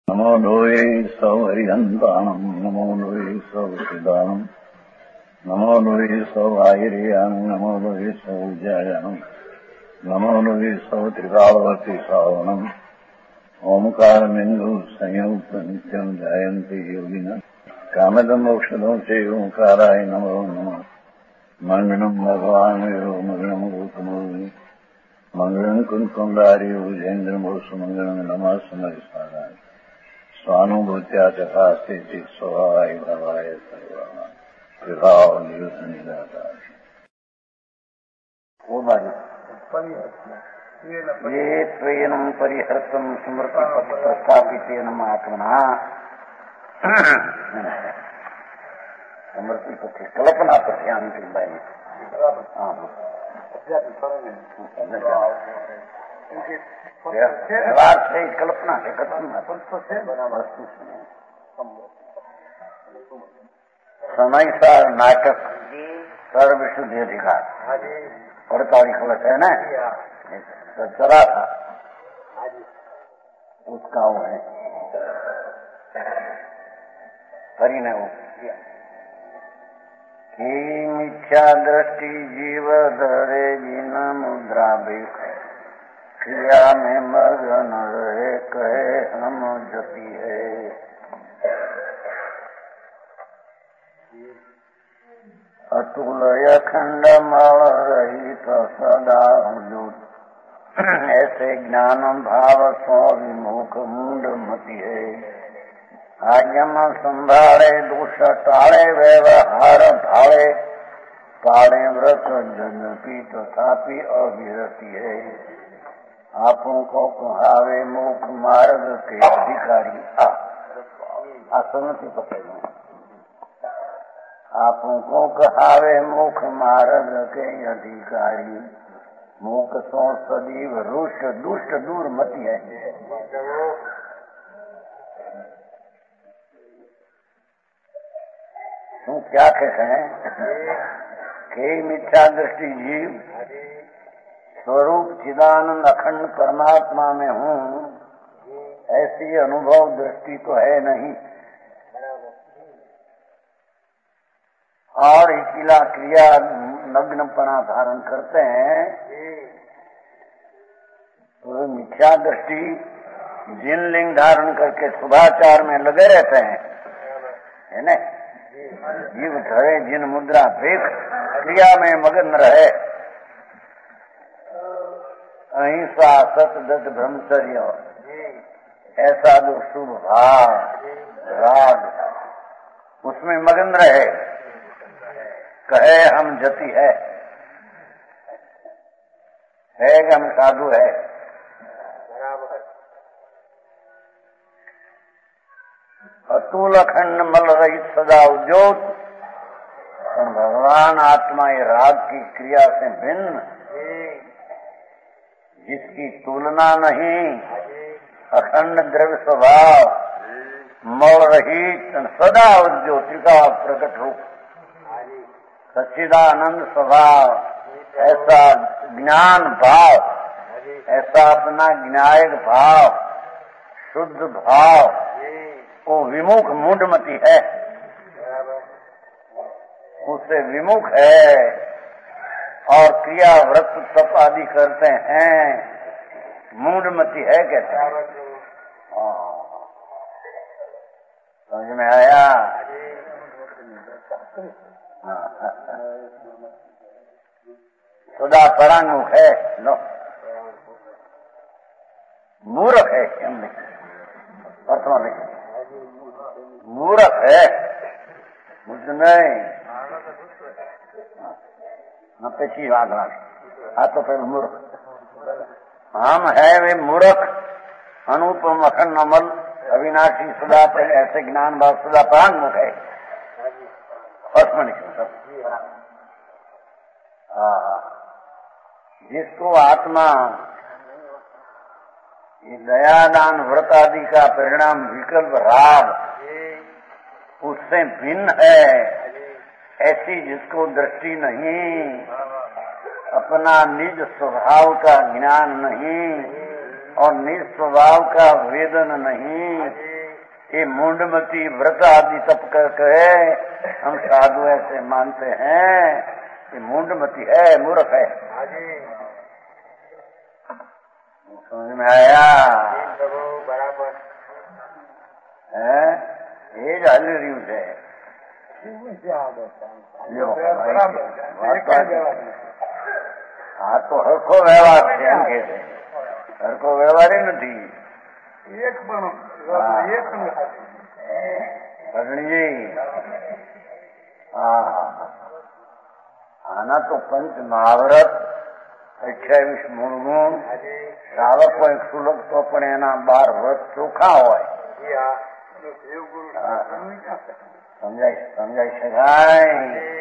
नमो लोये सौहरिहन्ताणम् नमो लोये सौहृदानम् नमो लोये सौभागिर्यानम् नमो लोये सौजायानम् नमो लोये सौत्रिकावती सावनम् ओंकारमिन्दु संयुक्त नित्यम् जायन्ति योगिनः कामदम् मोक्षदम् च ओंकाराय नमो नमः मङ्गलम् भगवान् वीरो मङ्गलम् गौतमोऽग्नि मङ्गलम् कुन्कुण्डारि भुजेन्द्रमोसु मङ्गलम् नमः समरिसाराय स्वानुभूत्या तथा स्थिति स्वभावाय भवाय सर्वभाव निदाता ये त्वेनं परिहृतं स्मृति प्रस्थापितेन आत्मना स्मृति पथि कल्पना पथ्यांति व्यवहार से कल्पना से समय सार नाटक सर्व विशुद्धि अधिकार 48 वर्ष है ना, चला था उसका वो है परिणय वो कि मिथ्या दृष्टि जीव धरे जिन मुद्रा बेख क्रिया में मगन रहे कहे हम जपी है। अतुल अखंड मल रहित सदा हुजूर ऐसे ज्ञान भाव स्व विमुख मूड मति है। आज्ञम संभाळे दोष टाळे व्यवहार भावे पाड़े व्रत जन्पी तथापि अविरति है। आपों को कहावे मुख मार्ग के अधिकारी असमति पकड़े आपों को कहावे मुख मार्ग के अधिकारी मुख सो सदैव रुष्ट दुष्ट दूर मति है। तुम क्या कहते हैं कि मिथ्या दृष्टि जीव स्वरूप चिदानंद अखंड परमात्मा में हूँ ऐसी अनुभव दृष्टि तो है नहीं और इकिला क्रिया नग्नपना धारण करते हैं तो मिथ्या दृष्टि जिन लिंग धारण करके शुभाचार में लगे रहते हैं है न जीव धरे जिन मुद्रा भेख क्रिया में मगन रहे अहिंसा सतदत ब्रह्मचर्य ऐसा जो शुभ भाव राग उसमें मगन रहे कहे हम जति है कि हम साधु है। अतुल अखंड मल रहित सदा उज्योत और भगवान आत्मा ये राग की क्रिया से भिन्न जिसकी तुलना नहीं अखंड द्रव्य स्वभाव मल रहित सदा उज्योति का प्रकट रूप सच्चिदानंद स्वभाव ऐसा ज्ञान भाव ऐसा अपना ज्ञायक भाव शुद्ध भाव वो विमुख मूढ़मति है उससे विमुख है और क्रिया व्रत तप आदि करते हैं मूढ़मति है कहते हैं। समझ में आया? सदा परांगमुख है लो मूर्ख है वर्तमान में मूर्ख है मुझ नहीं न पेशी वागना आ तो फिर मूर्ख हम है वे मूर्ख अनुपम अखंड अमल अविनाशी सदा पर ऐसे ज्ञान भाव सदा परांगमुख है जिसको आत्मा दयादान व्रत आदि का परिणाम विकल्प राग उससे भिन्न है ऐसी जिसको दृष्टि नहीं अपना निज स्वभाव का ज्ञान नहीं और निज स्वभाव का वेदन नहीं ये मूंडमती व्रत आदि तप करके हम साधु ऐसे मानते हैं, ये मूंडमती है, मूर्ख है। समझ में आया? बराबर है ये जाली रही है। हाँ तो हरखो व्यवहार છે એમ કે છે, હરખો વ્યવહાર નથી એક પણ એક ભગણીજી। હા આના તો પંચ મહાવ્રત 28 મૂળગુણ શ્રાવકો એક સુલભ તો પણ એના 12 વ્રત ચોખ્ખા હોય। સમજાય શકાય?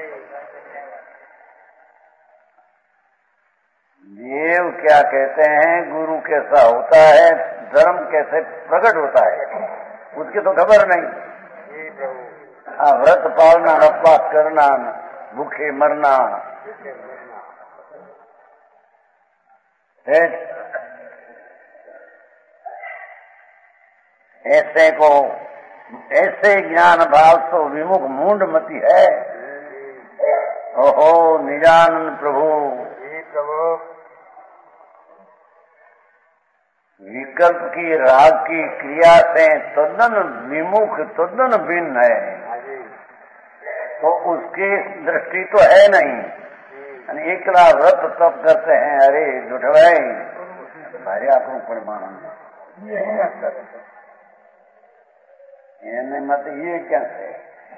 देव क्या कहते हैं, गुरु कैसा होता है, धर्म कैसे प्रकट होता है, उसकी तो खबर नहीं। हाँ, व्रत पालना, उपवास करना, भूखे मरना, ऐसे ज्ञान भाव तो विमुख मूंडमती है। ओहो निजानंद प्रभु, विकल्प की राग की क्रिया से तद्दन विमुख, तद्दन भिन्न है, तो उसकी दृष्टि तो है नहीं। एकला व्रत तप करते हैं, अरे जुठवाई भारी આપણું પ્રમાણ એને મત ये क्या है?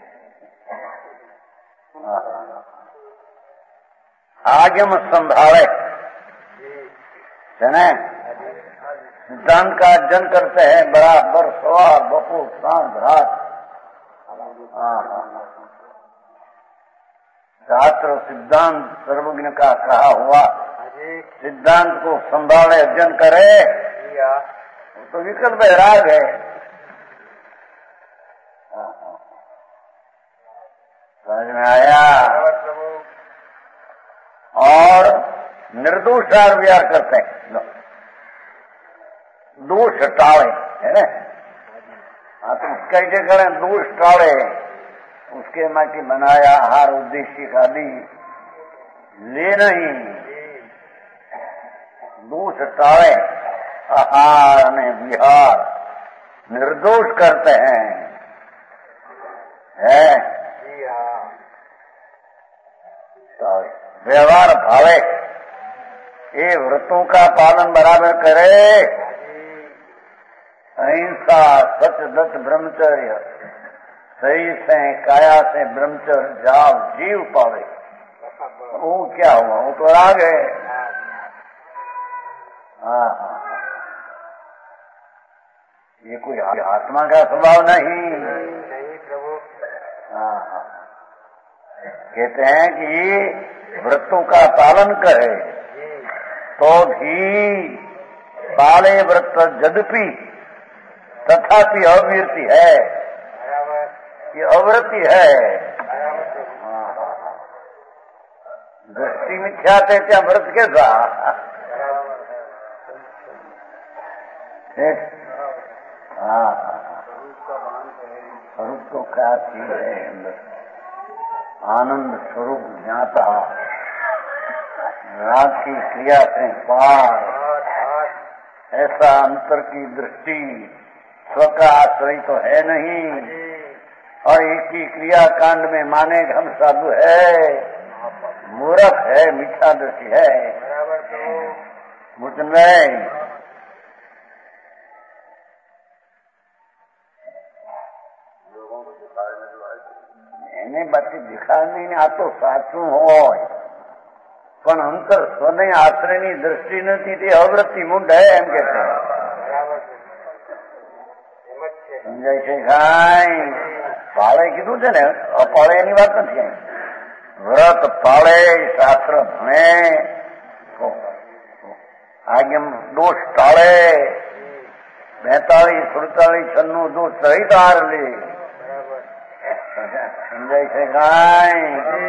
आगम संभावे है ना, सिद्धांत का अर्जन करते हैं बराबर सवार बपू शांत रात। शास्त्र सिद्धांत सर्वज्ञ का कहा हुआ, सिद्धांत को संभाले अर्जन करे तो विकल्प राग है। समझ में आया? और निर्दोष विचार करते हैं, दोष टाले है ना। हाँ तो कैसे करें? दोष टाले, उसके माटी बनाया आहार उद्देश्य का भी ले नहीं, दोष टाले आहार ने विहार निर्दोष करते हैं, है व्यवहार भावे ये व्रतों का पालन बराबर करे, अहिंसा सच दत्त ब्रह्मचर्य सही से काया से ब्रह्मचर्य जाव जीव पावे, वो क्या हुआ? वो तो राग है। हाँ, ये कोई आत्मा का स्वभाव नहीं प्रभु। हाँ, कहते हैं कि व्रतों का पालन करे तो भी पाले व्रत यद्यपि तथापि अवृत्ति है, ये अवृत्ति है। दृष्टि मिथ्या थे क्या व्रत कैसा? हाँ, स्वरूप तो क्या चीज है? आनंद स्वरूप ज्ञाता, राग की क्रिया से पार, ऐसा अंतर की दृष्टि स्व का आश्रय तो है नहीं, और एक ही क्रिया कांड में माने हम साधु है, मूर्ख है, मिथ्या दृष्टि है। मुझ में એને બાકી દેખાડની આ તો સાચું હોય, પણ અંતર સ્વને આશ્રયની દ્રષ્ટિ નથી, તે અવૃત્તિ મૂંડ હે એમ કે છે। સમજાય છે કાંઈ? પાળે કીધું છે ને, અપાળે એની વાત નથી કઈ। વ્રત પાળે, શાસ્ત્ર ભણે, આજ્ઞા દોષ ટાળે, 42, 48, 96 દોષ સહિત હાર લે। समझाई से गाय,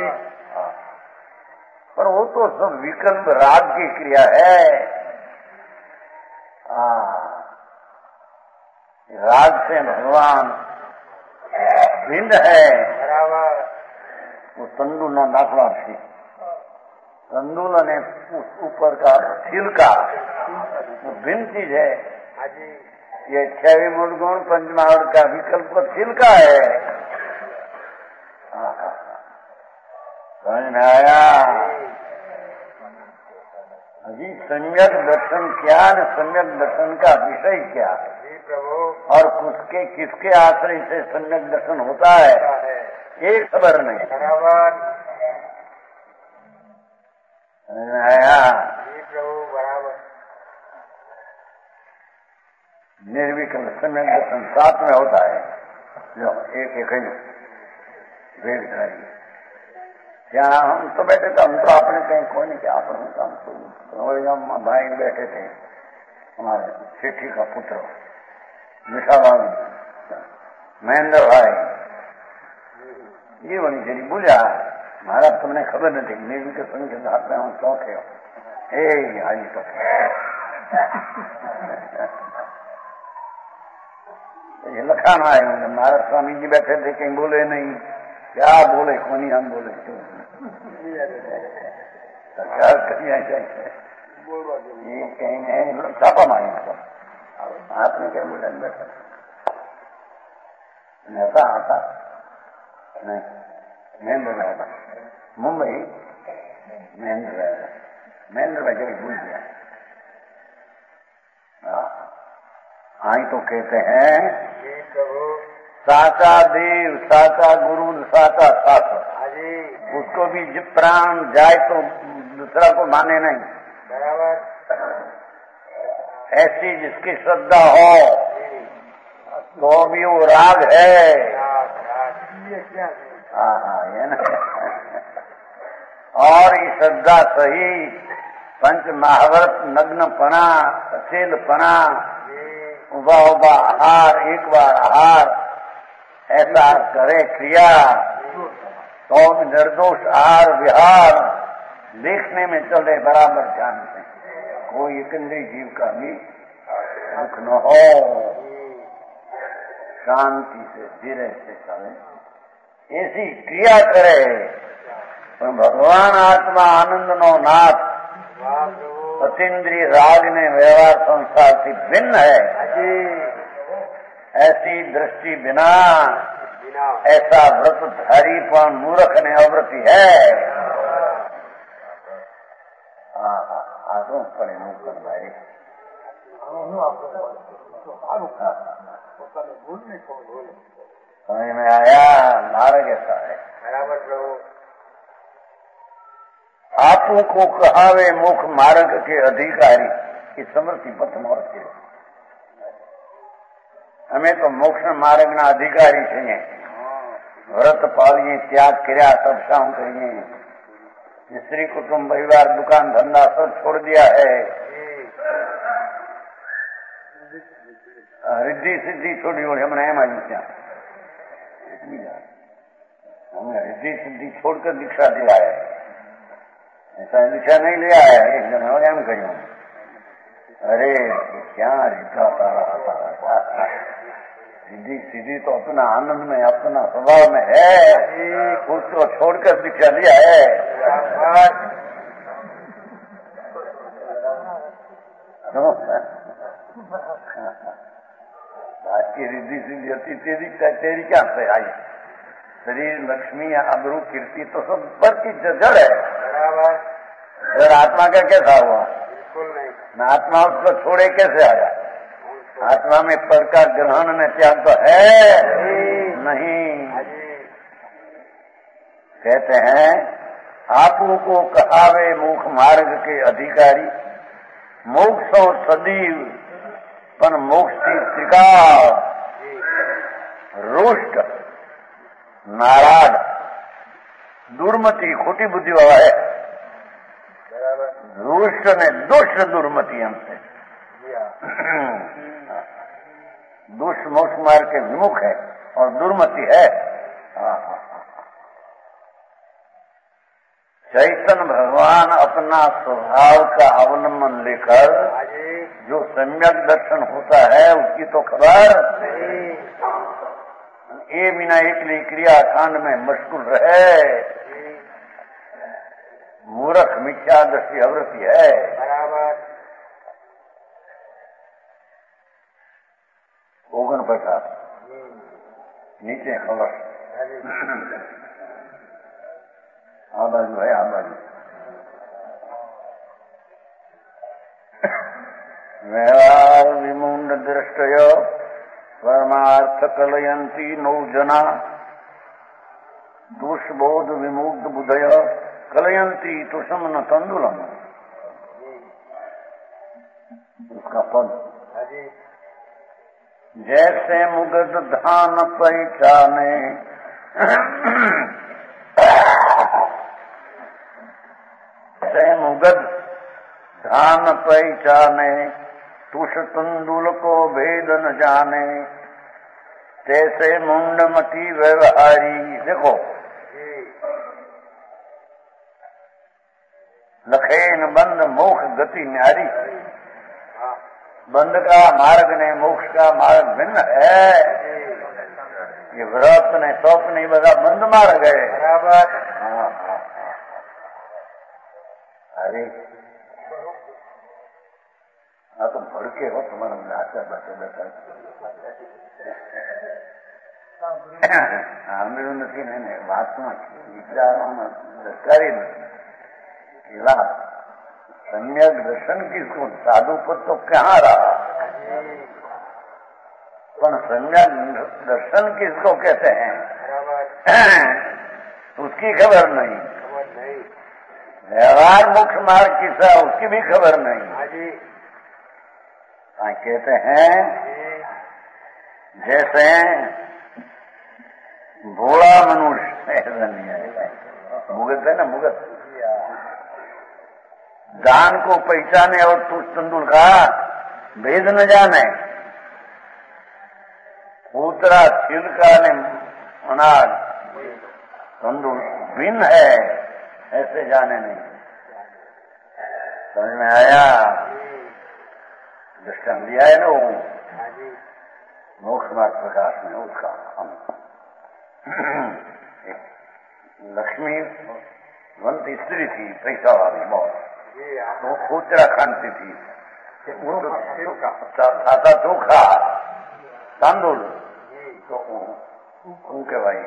पर वो तो सब विकल्प राग की क्रिया है। राग से भगवान भिन्न है। बराबर। वो तंदूलना दाखला थी, तंदूल ने ऊपर का छिलका वो भिन्न चीज है। हाजी। ये 6 मूल गुण पंचमहाभूत का विकल्प का छिलका है। समझ में आया? अजी सम्यक दर्शन क्या न सम्यक दर्शन का विषय क्या? जी प्रभु। और किसके आश्रय से सम्यक दर्शन होता है एक खबर नहीं। बराबर। समझ में आया? जी प्रभु बराबर। निर्विकल्प सम्यक दर्शन साथ में होता है। जो एक ही वेदधारी क्या हम तो बैठे थे, हम तो अपने कहीं कोई नहीं क्या अपन हम तो भाई बैठे थे। हमारे सेठी का पुत्र मिठाबाग महेंद्र भाई ये बनी चली बोला महाराज तुमने खबर नहीं थी मेरी के संग के हाथ में हम चौथे हो आई तो ये लखान आए महाराज स्वामी जी बैठे थे कहीं बोले नहीं क्या बोले कौन हम बोले सरकार कहीं ऐसे ये कहीं छापा मारी हाथ में क्या बोले बैठा ऐसा आता नहीं महेंद्र रहेगा मुंबई महेंद्र रहेगा महेंद्र भाई जब भूल गया। आई तो कहते हैं साचा देव साचा गुरु साचा शास्त्र उसको भी जब प्राण जाए तो दूसरा को माने नहीं। बराबर। ऐसी जिसकी श्रद्धा हो तो भी वो राग है। हाँ ये ना। और ये श्रद्धा सही पंच महाव्रत नग्नपना अचेलपना उबा उबा आहार एक बार आहार ऐसा करे क्रिया तो निर्दोष आहार विहार देखने में चले बराबर ध्यान से कोई एक जीव का भी दुख न हो शांति से धीरे से चले ऐसी क्रिया करे तो भगवान आत्मा आनंद नो नाथ अतीन्द्रिय राग ने व्यवहार संसार से भिन्न है। ऐसी दृष्टि बिना ऐसा व्रतधारी पर मूर्ख ने अव्रति है। आगे पड़े मुख कर भाई समझ में आया? मार्ग ऐसा है। बराबर प्रभु। आपू को कहावे मुख मार्ग के अधिकारी की समृद्धि पथ मोर के हमें तो मोक्ष मार्ग ना अधिकारी छे। व्रत पालिए त्याग कर्या तपस्या करिए स्त्री कुटुंब परिवार दुकान धंधा सब छोड़ दिया है। रिद्धि सिद्धि छोड़ी और हमने एम आई क्या हमने रिद्धि सिद्धि छोड़कर दीक्षा दिया है। ऐसा दीक्षा नहीं लिया है एक जन एम करियो अरे क्या रिद्धा तारा रिद्धि सिद्धि तो अपना आनंद में अपना स्वभाव में है उसको छोड़कर दीक्षा लिया है। बाकी रिद्धि सिद्धि होती तेरी क्या से आई शरीर लक्ष्मी अबरू कीर्ति तो सब पर की जड़ है। जड़ आत्मा का कैसा हुआ? बिल्कुल नहीं। न आत्मा उसको छोड़े कैसे आया? आत्मा में पर का ग्रहण में त्याग तो है नहीं। कहते हैं आपू को कहावे मुख मार्ग के अधिकारी मोक्षो सदैव पण मोक्ष की त्रिकाल रुष्ट नाराज दुर्मति खोटी बुद्धि वाला है। रुष्ट ने दुष्ट दुर्मति हमसे दुष्ट मोक्ष मार्ग के विमुख है और दुर्मति है। चैतन्य भगवान अपना स्वभाव का अवलंबन लेकर जो सम्यक दर्शन होता है उसकी तो खबर ये बिना एकली क्रिया कांड में मशगूल रहे मूर्ख मिथ्या दृष्टि अवृत्ति है। बराबर। 49 नीचे खबर आ बाजू है, आ बाजू व्यवहार विमुंड दृष्टय परमार्थ कलयंती नौ जना दुष्बोध विमुग्ध बुधय कलयंती तुषम न तंदुलम। उसका पद जैसे मुगद धान पहचाने जैसे मुगद धान पहचाने तुष तंदुल को भेद न जाने तैसे मुंडमती व्यवहारी। देखो लखेन बंद मोक्ष गति न्यारी। बंद का मार्ग ने मोक्ष का मार्ग भिन्न है। ये व्रत ने सौप नहीं बता बंद मार्ग है। बराबर। अरे हाँ तुम भड़के हो, तुम्हारा आचार बातें बता સાંભળ્યું નથી ને વાતમાં વિચારવામાં દરકારી નથી। એવા सम्यक दर्शन किसको, साधु पद तो कहाँ रहा, पर सम्यक दर्शन किसको कहते हैं उसकी खबर नहीं। व्यवहार मुख्य मार्ग किसा उसकी भी खबर नहीं। कहते हैं जैसे भोला मनुष्य ऐसा नहीं है, मुगत है ना, मुगत दान को पहचाने और तुष तंदुल का भेद न जाने, पूतरा छिलका ने अनाज तंदुल भिन्न है ऐसे जाने नहीं। समझ में आया? दृष्टांत दिया है ना वो मोक्ष मार्ग प्रकाश में उसका। हम लक्ष्मी वंती स्त्री थी, पैसा वाली बहुत, तो खूचरा खानती थी, खाता चोखा तांदुल तो उनके भाई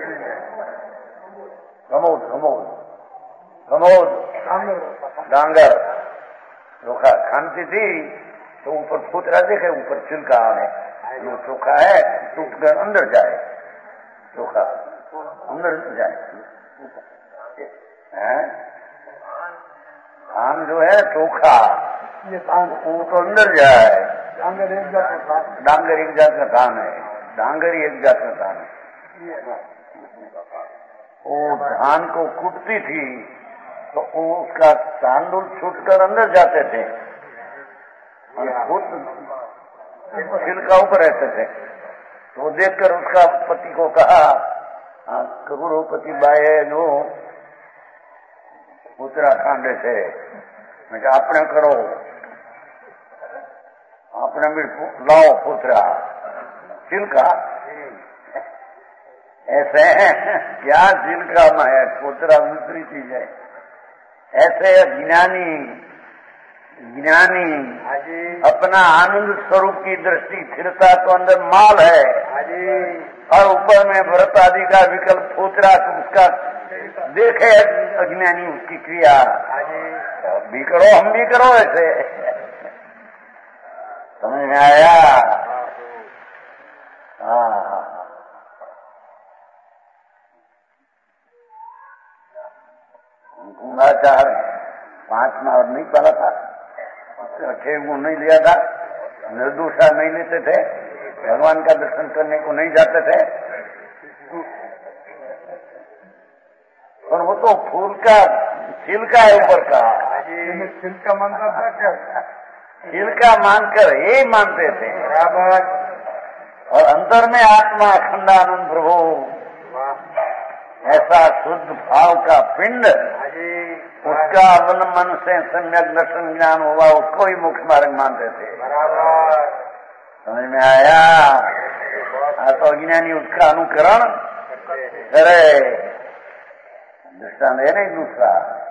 कमोद कमोद कमोद डांगर चोखा खानती थी, तो ऊपर खूचरा देखे, ऊपर छिलका है, जो चोखा है टूट कर अंदर जाए, चोखा अंदर जाए है। धान जो है चोखा वो तो अंदर जाए। डांगर एक जात का धान है, डांगर एक जात का धान है। वो धान को कूटती थी तो उसका तांदुल छूटकर अंदर जाते थे और खुद छिलका ऊपर रहते थे। तो देखकर उसका पति को कहा, करोड़पति बाई है जो उत्तराखंड से, मैं कहा आपने करो, आपने भी लाओ पुत्रा छिलका। ऐसे क्या छिलका में है, पुत्रा दूसरी चीज है। ऐसे ज्ञानी ज्ञानी अपना आनंद स्वरूप की दृष्टि स्थिरता तो अंदर माल है और ऊपर में व्रत आदि का विकल्प पुत्रा उसका देखे अज्ञानी उसकी क्रिया। भी करो, हम भी करो ऐसे। समझ में आया? हाँ गुणाचार 5 मार नहीं पड़ा था, 6 गुण नहीं लिया था, निर्दोषा नहीं लेते थे, भगवान का दर्शन करने को नहीं जाते थे। और वो तो फूल का छिलका है ऊपर का, छिलका मानता था क्या? छिलका मानकर ये मानते थे। और अंतर में आत्मा अखंडानंद प्रभु, ऐसा शुद्ध भाव का पिंड उसका अपन मन से सम्यक दर्शन ज्ञान हुआ, उसको ही मुख्य मार्ग मानते थे। समझ में आया? तो अज्ञानी उसका अनुकरण करे। दृष्टांत है नहीं दूसरा,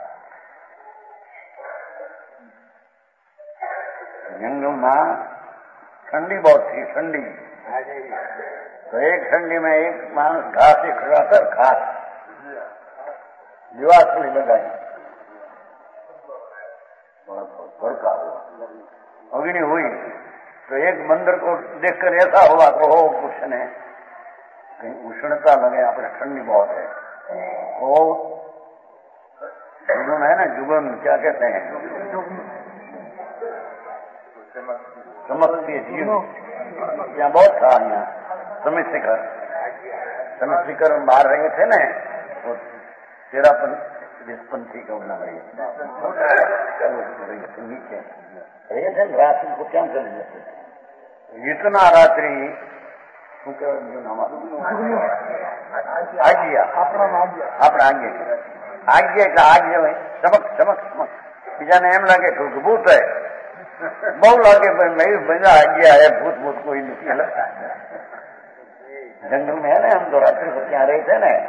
जंगल में ठंडी बहुत थी, ठंडी। तो एक ठंडी में एक मानस घास ही खड़ाकर घास दिवासली लगाई, भड़का हुआ, अग्नि हुई। तो एक मंदिर को देखकर ऐसा हुआ कि हो कुछ ने कहीं उष्णता लगे, अपने ठंडी बहुत है। वो जुगन है ना, जुगन क्या कहते हैं, चमकती जीव, यहाँ बहुत था। यहाँ समय शिखर बाहर रहे थे ना, वो पंथी का उड़ना रही नीचे रहे थे, रात्रि को क्या कर इतना रात्रि आज्ञा का आज्ञा है, चमक चमक चमक। बीजा ने एम लगे भूत है, बहु लगे मजा आज्ञा है, भूत भूत कोई नहीं लगता। जंगल में है ना, हम तो रात्रि को क्या रहे थे ना,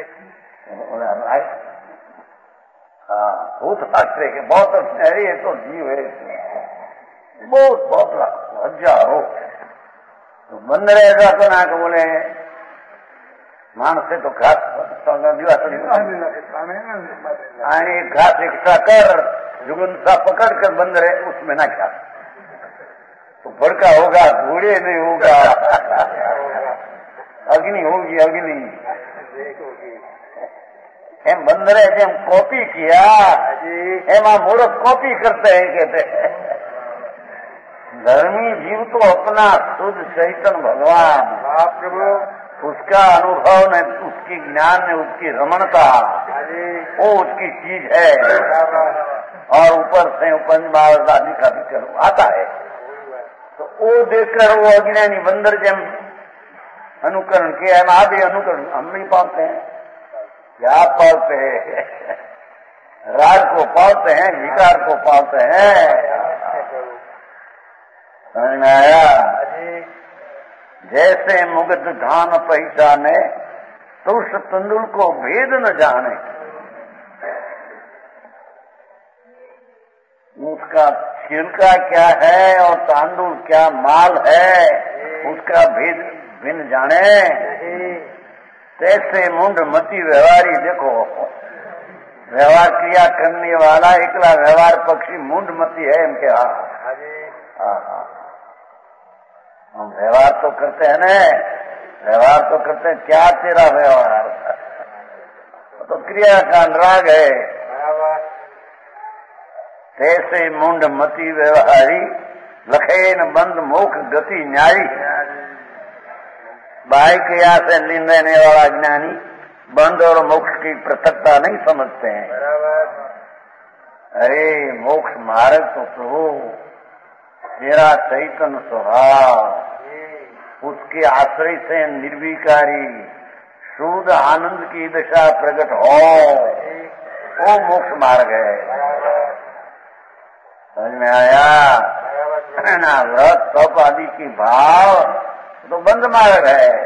हाँ भूत शास्त्र के बहुत ये तो जीव है, बहुत बहुत हजारों। तो बंद रहेगा तो ना को बोले मानस से तो घास घास इकट्ठा कर, जुगन सा पकड़ कर बंद रहे, उसमें ना क्या तो भड़का होगा, घोड़े नहीं होगा, अग्नि होगी, अग्नि एम बंदरे जेम कॉपी किया, एमा मूर्ख कॉपी करते हैं, कहते हैं। धर्मी जीव तो अपना शुद्ध चैतन्य भगवान प्रभु, उसका अनुभव ने, उसकी ज्ञान ने, उसकी रमणता, वो उसकी चीज है। और ऊपर से पंचमहाभूत आदि का भी आता है, तो वो देखकर वो अज्ञानी बंदर जब अनुकरण किया, हम आदि अनुकरण हम नहीं पाते हैं। क्या पालते हैं? राग को पालते हैं, विकार को पालते हैं। समझ में आया? जैसे मुग्ध धान पहचाने, तो उस तंदुल को भेद न जाने। उसका छिलका क्या है और तांदुल क्या माल है, उसका भेद भिन्न जाने। तैसे मुंड मती व्यवहारी, देखो व्यवहार क्रिया करने वाला एकला व्यवहार पक्षी मुंड मती है इनके। हाँ हम व्यवहार तो करते हैं ना, व्यवहार तो करते हैं, क्या तेरा व्यवहार, तो क्रिया का अनुराग है। तैसे मुंड मती व्यवहारी, लखेन बंद मोक्ष गति न्यारी। बाह्य क्रिया से लीन रहने वाला ज्ञानी बंध और मोक्ष की पृथकता नहीं समझते हैं। अरे मोक्ष मार्ग तो प्रभु तेरा चैतन्य स्वभाव, उसके आश्रय से निर्विकारी शुद्ध आनंद की दशा प्रकट हो, वो मोक्ष मार्ग है। समझ में आया ना? व्रत तप आदि की भाव तो बंद मार्ग है।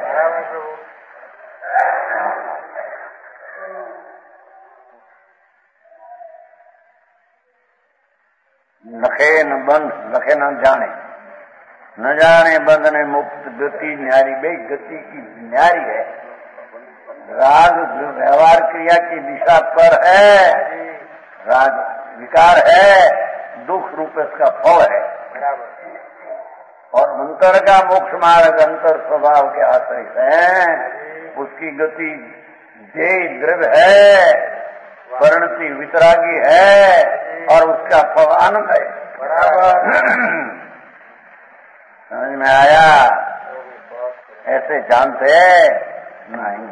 लखे न बंध, लखे न जाने, न जाने बंध ने मुक्त गति न्यारी। भाई गति की न्यारी है, राग व्यवहार क्रिया की दिशा पर है, राग विकार है, दुख रूप इसका फल है। और अंतर का मोक्ष मार्ग अंतर स्वभाव के आश्रय है, उसकी गति जय द्रव्य है, परिणति वितरागी है, और उसका फल आनंद है। समझ में आया? ऐसे जानते नहीं,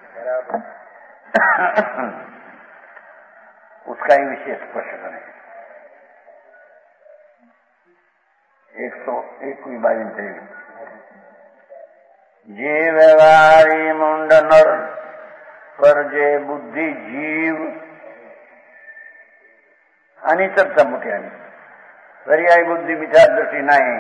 उसका ही विशेष स्पष्ट करें। 101 बाजी थे, जे व्यवहारी मुंड नर पर जे बुद्धि जीव, આની ચર્ચા મૂક્યાની पर्यायी बुद्धि विचार दृष्टि नहीं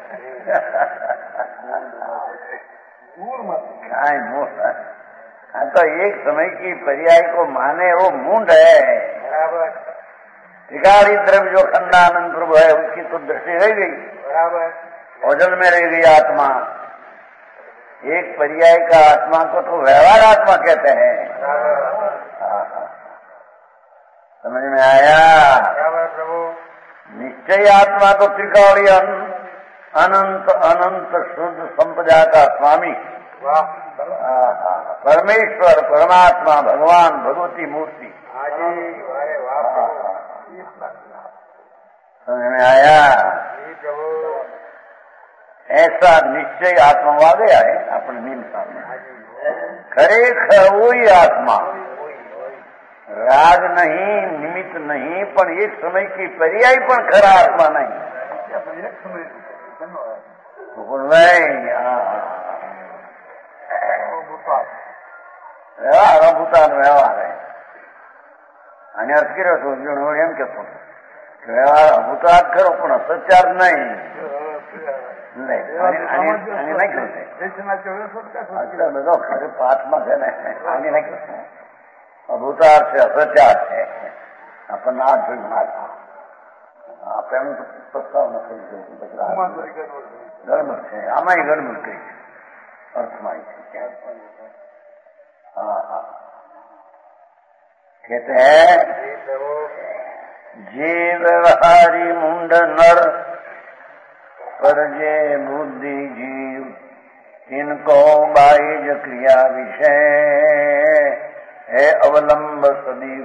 हाँ तो एक समय की पर्याय को माने वो मूंड है। बराबर। त्रिकाली द्रव्य जो खंडानंद प्रभु है उसकी तो दृष्टि रह गई। बराबर। ओझल में रह गई आत्मा। एक पर्याय का आत्मा को तो व्यवहार आत्मा कहते हैं। समझ में आया? बराबर प्रभु। निश्चय आत्मा तो त्रिकाली अनंत अनंत शुद्ध संपदा का स्वामी परमेश्वर परमात्मा भगवान भगवती मूर्ति। समझ में आया? प्रभु। ऐसा निश्चय आत्मा आ गया है अपने नीम सामने। खरेखर वही आत्मा राग नहीं निमित्त नहीं पण एक समय की पर्याय पण खरा आत्मा नहीं। व्यवहार भूतान व्यवहार है आणि अर्थ કર્યો હતો એમ કેતો વ્યવહાર ભૂતાર્થ ખરો પણ સચ્ચાર નહીં અને નહીં બધો ખરે પાઠમાં છે ને આને નહીં અભૂતાર્થ છે અસચ્ચાર છે આપણને આ જોઈ મારતા આપણે એમ પ્રસ્તાવ નથી ગડબડ છે આમાંય ગડબડ કઈ અર્થમાં છે। कहते हैं जे व्यवहारी मुंड नर पर जे बुद्धि जीव इनको बाह्य क्रिया विषय है अवलंब सदीव।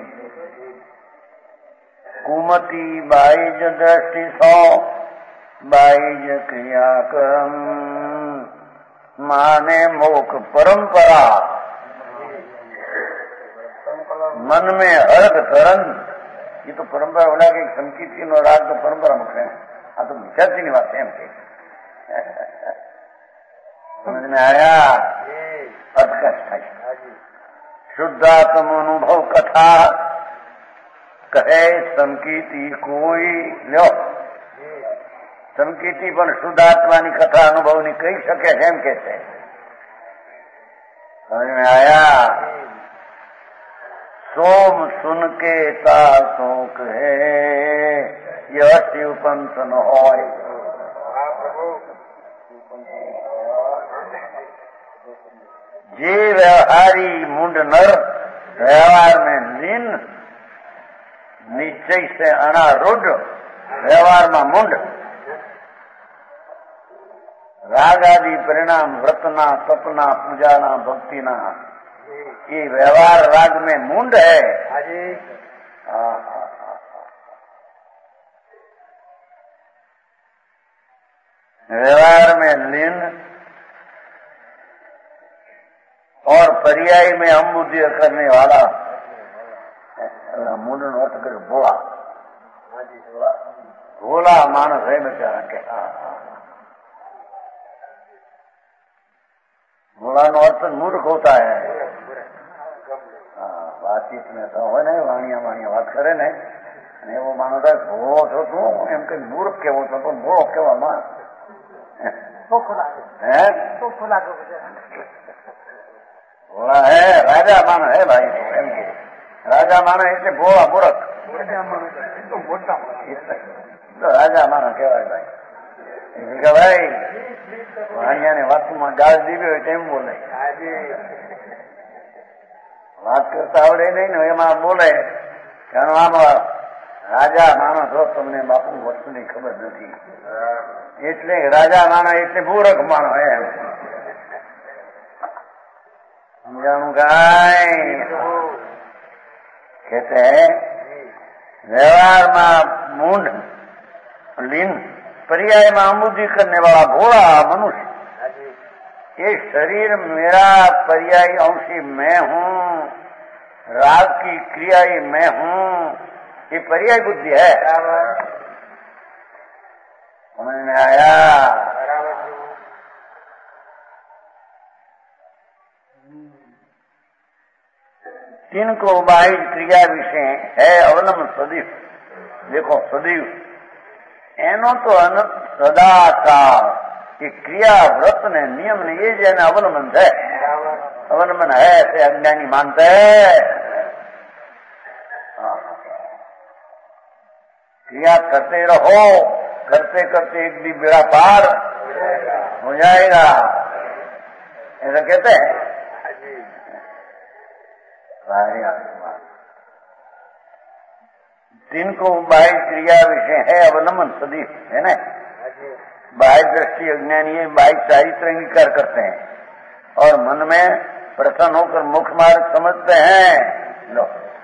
कुमति बाह्य दृष्टि सौ बाह्य क्रिया कर्म माने मोक परंपरा। मन में हर्ष धरन ये तो परंपरा होना कि संकीर्ति नो राग तो परंपरा मुख्य है। आ तो विद्यार्थी की बात है हम के समझ में आया? अर्थ शुद्धात्म अनुभव कथा कहे संकीर्ति कोई लो संकीर्ति पर शुद्धात्मा की कथा अनुभव नहीं कही सके एम कहते समझ में आया? सोम सुन के ता शोक है यह शिव पंथ न होय। जे व्यवहारी मुंड नर व्यवहार में लीन निश्चय से अनारूढ़ व्यवहार में मुंड राग आदि परिणाम व्रतना तपना पूजाना भक्तिना ये व्यवहार राग में मुंड है। व्यवहार में लीन और पर्याय में हम बुद्धि करने वाला मुंड नो अर्थ करे भोला भोला मानस है बेचारा के। भोला नो अर्थ मूर्ख होता है। बातचीत में तो हो नहीं वाणिया वाणिया बात करे नहीं वो मानो था भोलो छो तू एम कई मूर्ख केवो छो तो भोलो केवा मान भोला है राजा मानो है भाई एम के राजा मानो એટલે ભોળા મૂર્ખ તો રાજા માનો કહેવાય ભાઈ। કે ભાઈ વાણિયા ને વાતમાં ગાળ દીધી હોય તેમ બોલે વાત કરતા આવડે નહીં ને એમાં બોલે કારણ આમ રાજા માણસ હો તમને બાપુ વસ્તુની ખબર નથી એટલે રાજા માણસ એટલે મૂર્ખ માણસ એમ સમજાણું કાંઈ कहते हैं व्यवहार में मूंढ लीन पर्याय में अमुदी करने वाला भोला मनुष्य ये शरीर मेरा पर्यायी अंशी मैं हूँ राग की क्रिया ही मैं हूँ ये पर्याय बुद्धि है। समझ में आया? तिनको बाह्य क्रिया विषय है अवलंब सदिश देखो सदैव एनो तो अनंत सदाचार कि क्रिया व्रत ने नियम ने ये जो अवलंबन है, अवलंबन है ऐसे अज्ञानी मानते हैं। क्रिया करते रहो, करते करते एक भी बेड़ा पार हो जाएगा, ऐसा कहते हैं। जिनको बाह्य क्रिया विषय है अवलंबन सदैव है ना, बाह्य दृष्टि अज्ञानी है, बाह्य चारित्र अंगीकार करते हैं और मन में प्रसन्न होकर मुख्य मार्ग समझते हैं। लो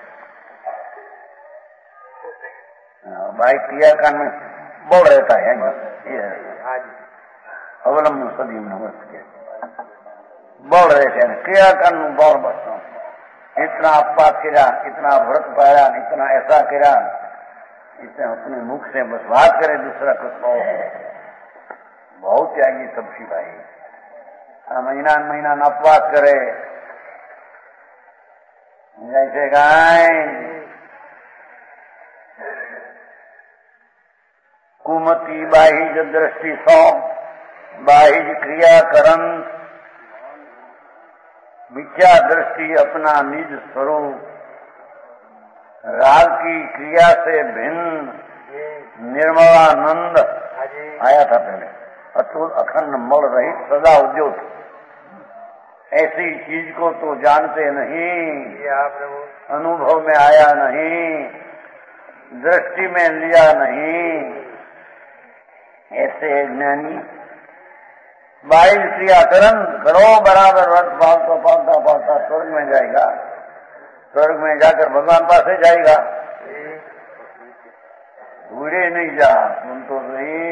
बाह्य क्रिया का बोल रहता है ये अवलंबन सदैव नमस्ते बोल रहे थे, क्रिया का बोल बसता इतना अपवाद किया, इतना व्रत पाया, इतना ऐसा किया, इतना अपने मुख से बस बात करे, दूसरा कुछ बहुत त्यागी सबसी भाई। महीना अपवाद करे जैसे गाय कुमति बाहिज दृष्टि सौ बाहिज क्रिया करन मिथ्या दृष्टि अपना निज स्वरूप राग की क्रिया से भिन्न निर्मलानंद आया था पहले, अतुल अखंड मल रहित सदा उद्योत, ऐसी चीज को तो जानते नहीं, अनुभव में आया नहीं, दृष्टि में लिया नहीं, ऐसे ज्ञानी बाह्य क्रियाकरण करो बराबर व्रत पालता पालता पालता स्वर्ग में जाएगा, स्वर्ग में जाकर भगवान पास जाएगा। बूढ़े नहीं जा, तुम तो सही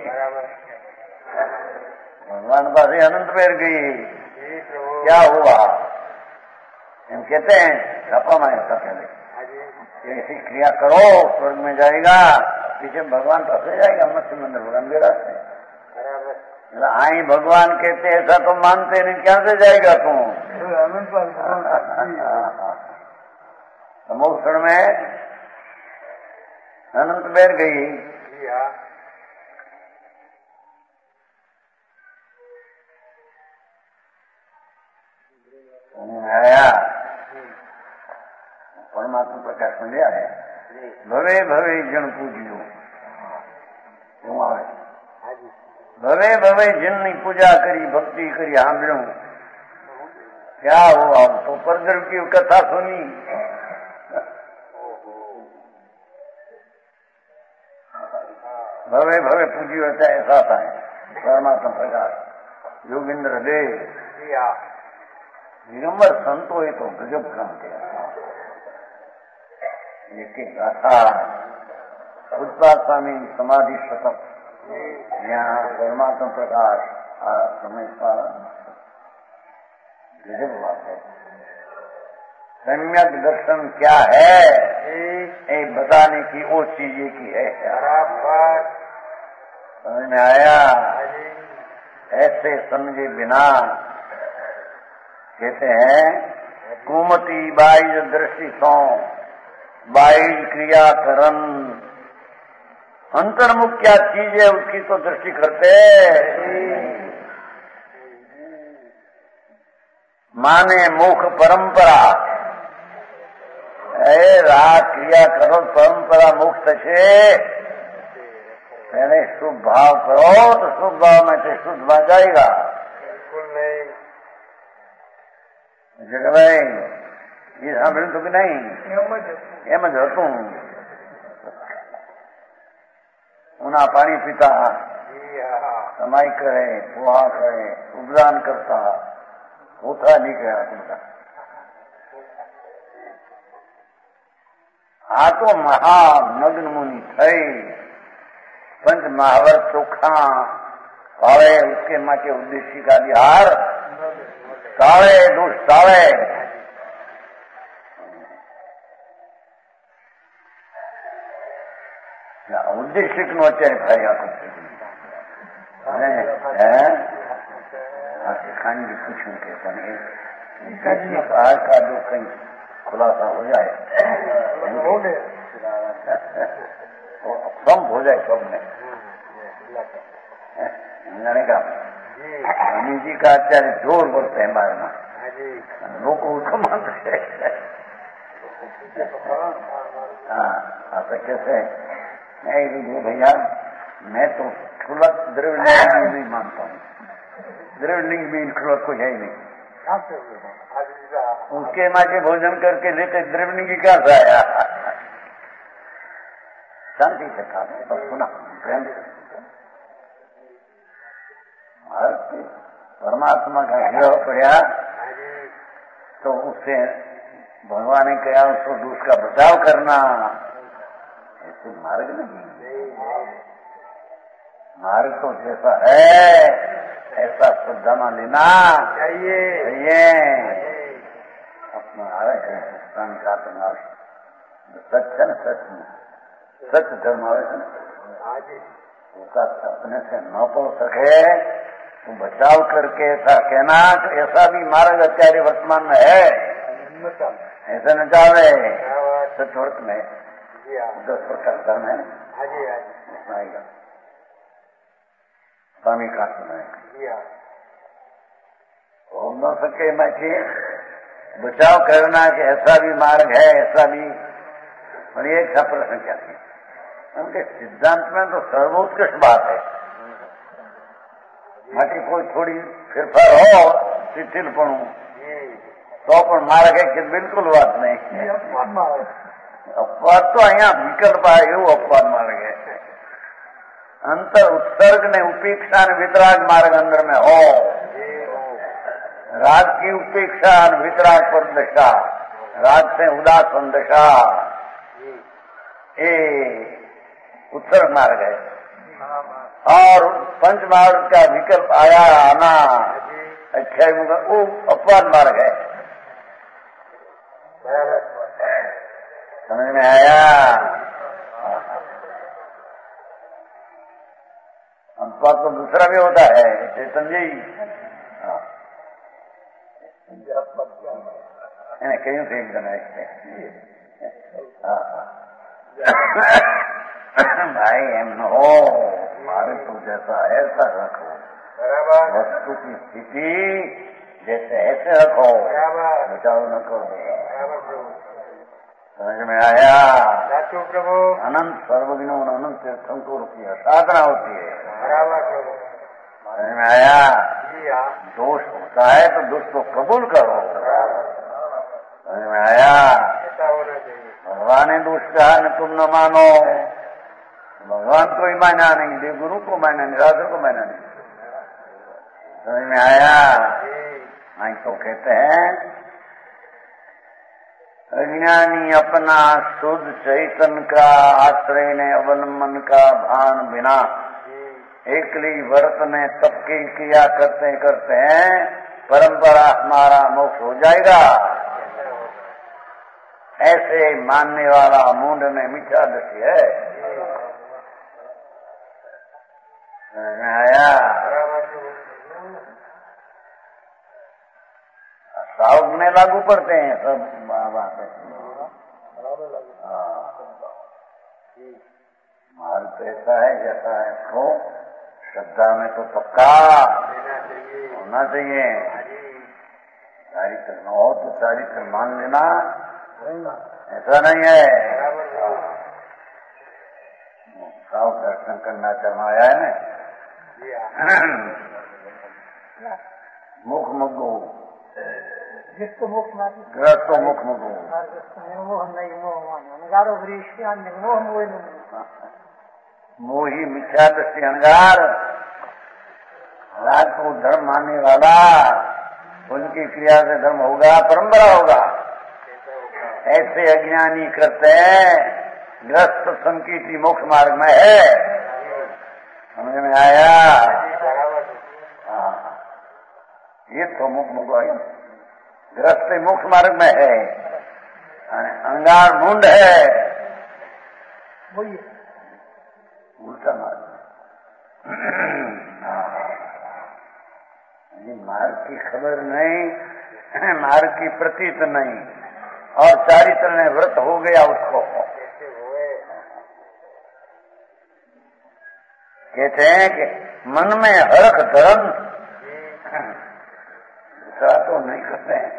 भगवान पास अनंत पैर गई, क्या हुआ हम कहते हैं छापा मारे था पहले, ऐसी क्रिया करो स्वर्ग में जाएगा, पीछे भगवान पास जाएगा, मत्स्य मंदिर भगवान के रास्ते। आई भगवान कहते ऐसा तो मानते नहीं, क्या से जाएगा तुम? मोक्षण में अनंत बैठ गई। आया परमात्मा प्रकाश में ले आया, भवे भवे जन पूजियो, भवे भवे जिननी पूजा करी भक्ति करी सांभळ्યું, क्या हुआ? तो परदर की कथा सुनी, भवे भवे पूजी होता है, ऐसा था परमात्मा प्रकाश योगेंद्र देव दिगंबर संतो है तो गजब काम किया। एक गाथा उत्पाद स्वामी समाधि शतक, यहाँ परमात्मा प्रकाश समय पालन गजब बात है। सम्यक दर्शन क्या है ये बताने की वो चीज ये की है, समझ में आया? ऐसे समझे बिना कहते हैं कुमति बाह्य दृष्टि सौ बाह्य क्रिया करन, अंतर्मुख क्या चीज है उसकी तो दृष्टि करते, माने मुख परंपरा राग क्रिया करो परंपरा मुक्त छे, पहले शुभ भाव करो तो शुभ भाव में से शुद्ध बन जाएगा। बिल्कुल नहीं भाई ये सांभळ्યું तो कि नहीं, एम ज હતું। उना पानी पीता, कमाई करे, पोहा करे, उपदान करता, होता नहीं कहा तुमका। आ तो महानग्न मुनि थई पंच महावर चोखा भावे उसके माँ के उद्देश्य का विहार तावे दुष्ट तावे, उद्देश्य નો અત્યારે ભાઈ આખું खानगी पूछूं के बाहर का जो कहीं खुलासा हो जाए संप हो जाए सब में जाने का स्वामी जी का અત્યારે જોર બોલते हैं બારમાં લોકો उसको मानते हैं। हाँ ऐसा कैसे नहीं भैया, मैं तो खुलक द्रविड़लिंग नहीं मानता हूँ। द्रविड़लिंग भी खुलक कुछ है ही नहीं। उसके माँ के भोजन करके लेते द्रविड़लिंग कहाँ से आया? शांति से खा बस सुना प्रेम से। परमात्मा का हृदय पड़ा तो उससे भगवान ने कहा उसको उसका बचाव करना, ऐसे मार्ग नहीं। मार्ग तो जैसा है ऐसा श्रद्धा मान लेना चाहिए। अपना आवे है का सच है ना, सच धर्म आवे है उसका अपने से न पढ़ सके तो बचाव करके ऐसा कहना कि ऐसा भी मार्ग અત્યારે वर्तमान में है, ऐसा न चाहे सच वर्त में 10 प्रकार धर्म है आएगा स्वामी का समय हो न सके मैं बचाव करना कि ऐसा भी मार्ग है ऐसा भी। और एक था प्रश्न क्या थी उनके सिद्धांत में तो सर्वोत्कृष्ट बात है, बाकी कोई थोड़ी फिरफार हो शिथिलपणु तो पण मार्ग है कि बिल्कुल बात नहीं। अपवाद तो अहियां विकल्प है એવું अपवाद मार्ग है। अंतर उत्सर्ग ने उपेक्षा ने वितराग मार्ग अंदर में हो, राग की उपेक्षा और वितराग पर दशा, राग से उदासन दशा, ये उत्सर्ग मार्ग है। और पंच मार्ग का विकल्प आया आना अच्छा वो अपवाद मार्ग है। समझ में आया? अपवाद तो दूसरा भी होता है चेतन जी, कहीं से एकदम है भाई एम न हो मारे तो जैसा ऐसा रखो, वस्तु की स्थिति जैसे ऐसे रखो, बचाव न करो। समझ में आया? प्रभु अनंत सर्वज्ञों अनंत तीर्थंकर की साधना होती है। समझ में आया? दोष होता है तो दोष को कबूल करो। समझ में आया? भगवान ने दोष कहा न तुम न मानो, भगवान को ही माना नहीं, देव गुरु को माना नहीं, राजा को माना नहीं। समझ में आया? नहीं तो कहते हैं अज्ञानी अपना शुद्ध चैतन्य का आश्रय ने अवलंबन का भान बिना एकली वर्तने तब की किया करते करते हैं परंपरा हमारा मोक्ष हो जाएगा। ऐसे मानने वाला मूड में मिथ्या दृष्टि है। आया? साउथ में लागू पड़ते हैं सब बातें। मार्ग तो ऐसा है जैसा है इसको श्रद्धा में तो पक्का होना चाहिए। चारित्र न हो तो चारित्र मान लेना ऐसा नहीं है। साउथ दर्शन करना चलना आया है ना मुख मगो जिसको मुख ग्रस्त मुख मगो मोही मिथ्या दृष्टि अहंकार, राग को धर्म मानने वाला उनकी क्रिया से धर्म होगा, परंपरा होगा। ऐसे अज्ञानी करते हैं ग्रस्त संकीर्ति मोक्ष मार्ग में है। समझ में आया? ये तो मुख मुगवाई ग्रस्त मोक्ष मार्ग में है, अंगार मुंड है उल्टा मार्ग। मार्ग की खबर नहीं, मार्ग की प्रतीत नहीं, और चारित्र ने व्रत हो गया उसको। कहते हैं कि मन में हरख धर्म दूसरा तो नहीं करते हैं।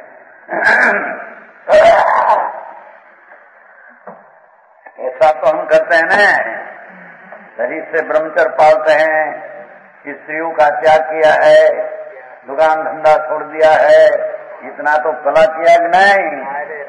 ऐसा तो हम करते हैं ना, शरीर से ब्रह्मचर्य पालते हैं, स्त्रियों का त्याग किया है, दुकान धंधा छोड़ दिया है, इतना तो भला किया कि नहीं?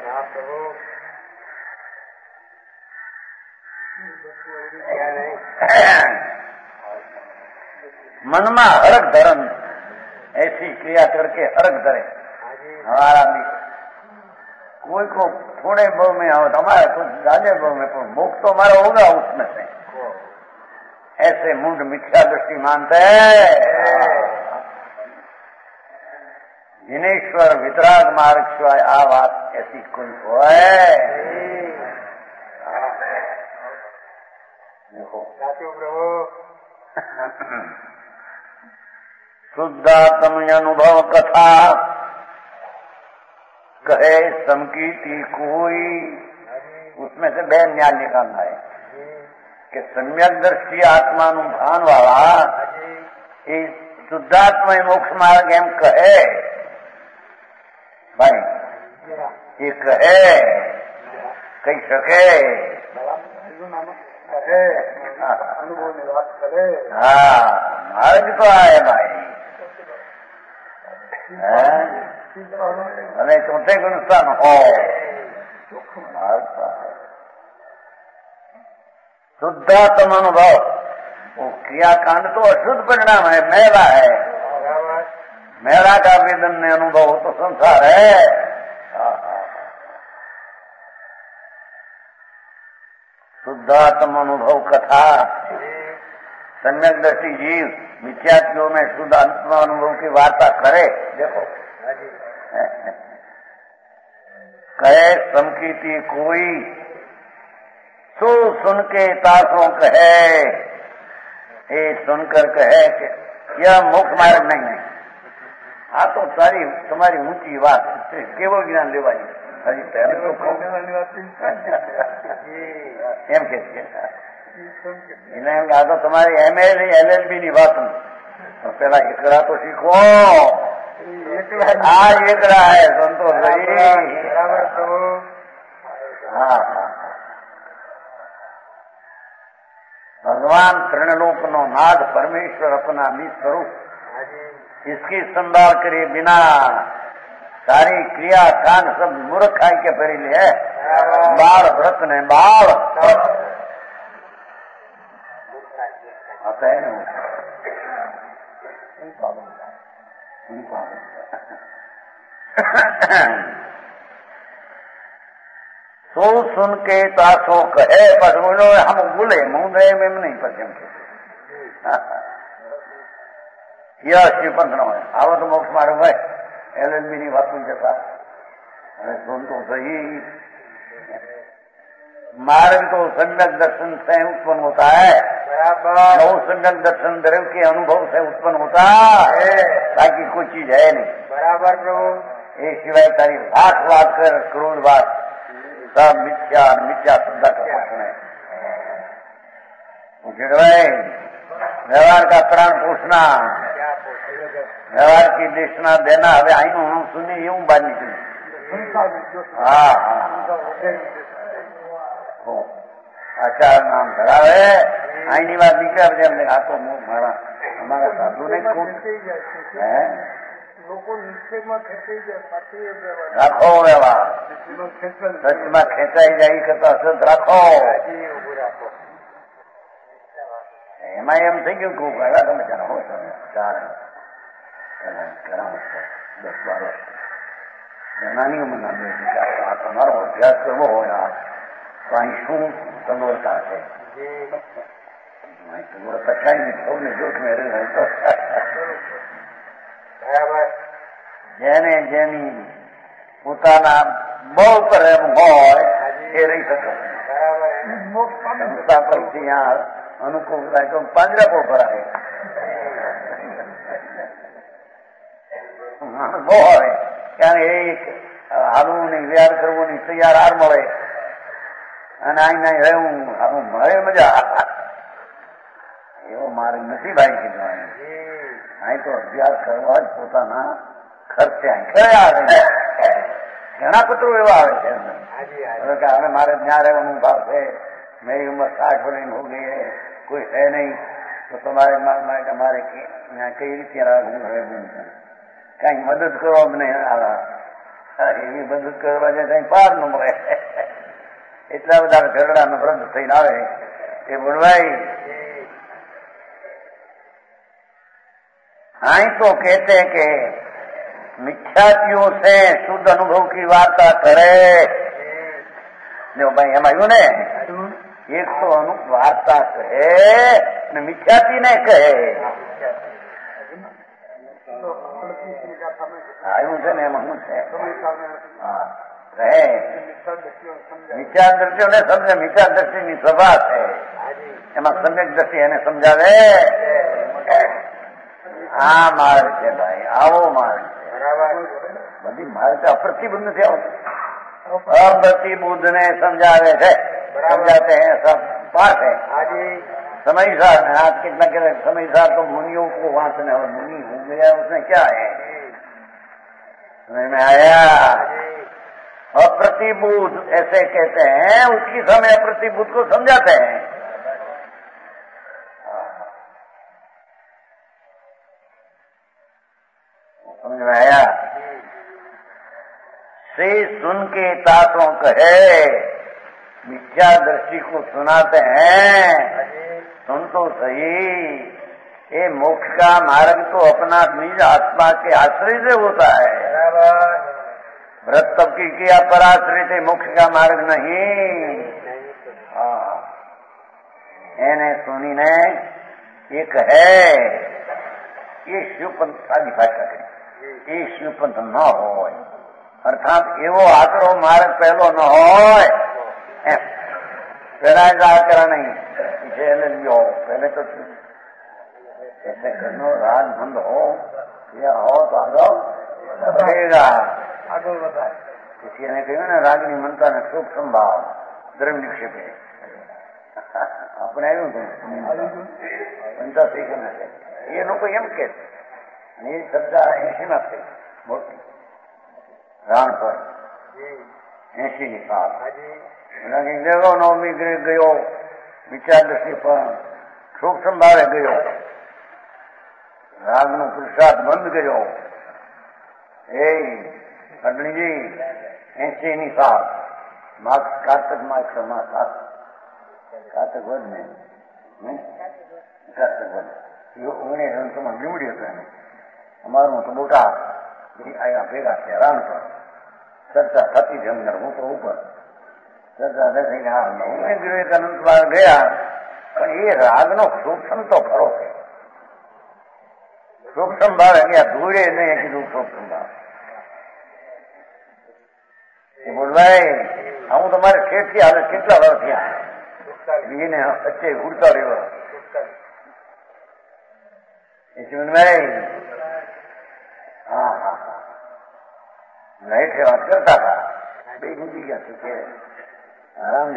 मन में हरख धर्म, ऐसी क्रिया करके हरख धरे हमारा भी। कोई को थोड़े भाव में हो तो हमारा कुछ ज्यादा भाव में, तो मुख तो हमारा होगा उसमें से। ऐसे मूढ़ मिथ्या दृष्टि मानते हैं। जिनेश्वर वितराग मार्ग शिवाय आ बात ऐसी कोई हो है। देखो शुद्धात्म अनुभव कथा कहे समकीति कोई, उसमें से बे न्याय निकालना है कि सम्यक दृष्टि आत्मानुभान वाला इस शुद्धात्मा मोक्ष मार्ग एम कहे भाई, ये कहे कही सके अनुभव में बात करे। हाँ, मार्ग तो आए भाई, भले चौथे गुणस्थान हो, शुद्धात्म अनुभव। वो क्रियाकांड तो अशुद्ध परिणाम है, मेला है, मेला का वेदन में अनुभव तो संसार है। शुद्धात्म अनुभव कथा, सम्यक दृष्टि जीव मिथ्यात्मियों में शुद्ध आत्मा अनुभव की वार्ता करे। देखो कहे समकीति कोई, सो सुन के तासों कहे, ये सुनकर कहे कि यह मुक्त मार्ग नहीं है। हाँ तो सारी तुम्हारी ऊंची बात, केवल ज्ञान लेवाई हरी पहले तो एम के तो तुम्हारी LLB ની વાત પેલા એકડા તો શીખો। આ એકડા હે સંતોષ ભાઈ। हाँ भगवान त्रिलोक नो नाथ परमेश्वर अपना निज स्वरूप इसकी संभाल करे बिना सारी क्रिया कांड सब मूर्खाई के भरी है। बाल व्रत ने बाल आता है ना, सो सुन के तासो कहे पर बोलो हम बोले मुंह में नहीं पश्चिम के यह श्रीपंथ न है आवत मोक्ष मार्ग है। LLB ની વાતો के साथ सुन तो सही, मार्ग तो सम्यक दर्शन से उत्पन्न होता है, नौ सम्यक दर्शन द्रव्य के अनुभव से उत्पन्न होता है, बाकी कोई चीज है नहीं। बराबर प्रभु। एक सिवाय तारी लाख बात कर करोड़ बात सब मिथ्या मिथ्या श्रद्धा का भाषण है। व्यवहार का प्राण पोषना, व्यवहार की देशना देना, હવે આઈનું હું સુની એવું બાદ નીકળ્યું। हाँ आचार नाम धरावे आईनी बात निकले हमने आ तो मारा हमारा साधु ने खूब રાખો વ્યવહાર સચમાં ખેંચાઈ જાય કરતા અસર રાખો। એમાં એમ થઈ ગયું ખૂબ ઘણા તમે જાણો ચાર દસ બાર નાની ઉંમરના આ તમારો અભ્યાસ કરવો હોય તો અહીં શું સગવડતા છે? સગવડતા કઈ નહીં, સૌને જોખ મેળવે હોય તો જેને જેની પોતાના બહુ પ્રેમ હોય એ રહી શકે। પછી यहाँ अनुकूल तो પાંજરા પર ભરાય બહુ હોય ત્યારે એક હાલવું નહીં વ્યાર કરવું નહીં તૈયાર હાર મળે અને અહીં નહીં રહેવું હારું મળે મજા એવો માર્ગ માર્ગ નથી ભાઈ કીધું. અહીં તો અભ્યાસ કરવા જ પોતાના ખર્ચે કયા આવે ઘણા પત્રો એવા આવે છે. હવે મારે ત્યાં રહેવાનું ભાવ છે, मेरी उम्र 60 वर्ष हो गई है, कोई है नहीं, तो तुम्हारे हमारे यहाँ कई रीति कहीं मदद करो. अમને એવી મદદ કરવા જાય કઈ પાર ન મળે. એટલા બધા ઝઘડાનો વ્રત થઈને આવે એ બોલવાઈ. અહીં तो कहते हैं कि मिथ्यातियों से शुद्ध अनुभव की वार्ता करे. जो भाई हम आयु ने एक तो वार्ता कहे ने मिथ्याती ने कहे आयु છે ને એમાં શું છે? કહે મિથ્યા દ્રષ્ટિઓને સમજે. મિથ્યા દ્રષ્ટિની સભા છે, એમાં સમ્યક દ્રષ્ટિ એને સમજાવે. આ માર્ગ છે ભાઈ, આવો માર્ગ છે. બધી માર્ગ અપ્રતિબુદ્ધ નથી આવતું. अप्रतिबुद्ध ने समझावे थे, समझाते हैं सब पाठ है. समझदार है आज कितना कहते समझदार तो मुनियों को वांचने और मुनि हो गया उसमें क्या है समझ में आया. अप्रतिबुद्ध ऐसे कहते हैं, उसकी समय अप्रतिबुद्ध को समझाते हैं. समझ में आया. से सुन के तातों कहे मिथ्या दृष्टि को सुनाते हैं. सुन तो सही, ये मोक्ष का मार्ग तो अपना निज आत्मा के आश्रय से होता है. व्रत तब की किया पराश्रित मोक्ष का मार्ग नहीं. એને સુનીને એક है ये शिवपंथ सादी भाषा करी. ये शिवपंथ न हो, अर्थात एवो आकड़ो मार्ग पहलो न हो. पहला आकड़ा नहीं, पीछे लियो. पहले तो ऐसे करनो राग बंद हो या हो तो आगे बढ़ेगा. आगे बताए किसी ने कहा ना रागनी मनता ने शुभ संभाव द्रव्य निक्षेप है. આપણે આવ્યું બનતા શીખના છે એ લોકો એમ કે એ શબ્દ 80 થઈ મોટી રાણ પર 80 સાલ દેવો નવમી ગયો વિચાર દૃષ્ટિ પર શુભ સંભાવે ગયો. રાગનો પુરુષાર્થ બંધ કર્યો. એ અગ્નિજી 80 સાલ માસ કાર્તક માસ સાત કાર્તક વધ ને કાર્તક વધ ઓગણે રંગમાં લીમડી હતો. એને અમારું તો મોટા અહીંયા ભેગા થયા રાણ પર ચર્ચા થતી છે. અંદર હું તો ઉપર ચર્ચા થઈને હા હું વિવેકાનંદ દ્વારા ગયા. પણ એ રાગનો સૂક્ષ્મ તો ખરો છે. સૂક્ષ્મ ભાવે અહીંયા ધૂળે નહીં કીધું સૂક્ષ્મ ભાવ. એ બોલવાય હું તમારે શેઠથી હાલે કેટલા વર્ષ થયા એને વચ્ચે ઉડતા રહ્યો. હા હા નહીં વાત કરતા હતા. બે મૂકી ગયા છે કે આરામ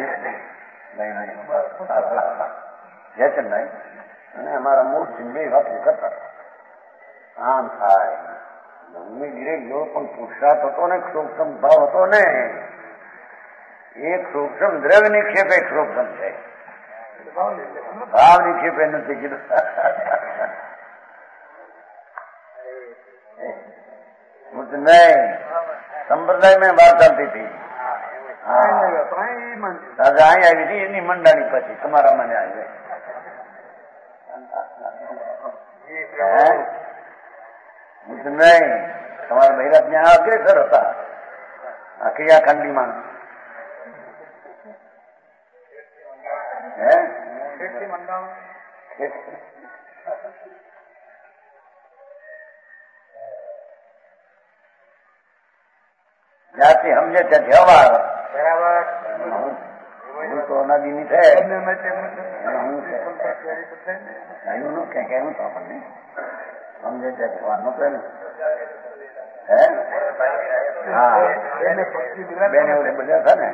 જયચંદભાઈ અને અમારા મૂળ બે વાતો કરતા આમ થાય. ધર્મી ધીરે ગયો પણ પુરુષાર્થ હતો ને સૂક્ષ્મ ભાવ હતો ને. એક સૂક્ષ્મ દ્રવ્ય નિક્ષેપ એક સૂક્ષ્મ છે, ભાવ નિક્ષેપે નથી કીધું. नहीं संप्रदाय में बात चलती थी. દાદા અહીં આવી હતી એની મંડાણી પછી તમારા મને આવી નહીં. તમારા બૈરાજ ત્યાં અગ્રેસર હતા આ ક્રિયાખંડીમાં. જ્યાંથી સમજે ત્યાંથી અવાર બરાબર. હું તો નદીની છે હું કેવું તો આપણને સમજે ત્યાંથી વાર નતો ને. હે હા બેન એવું બધા હતા ને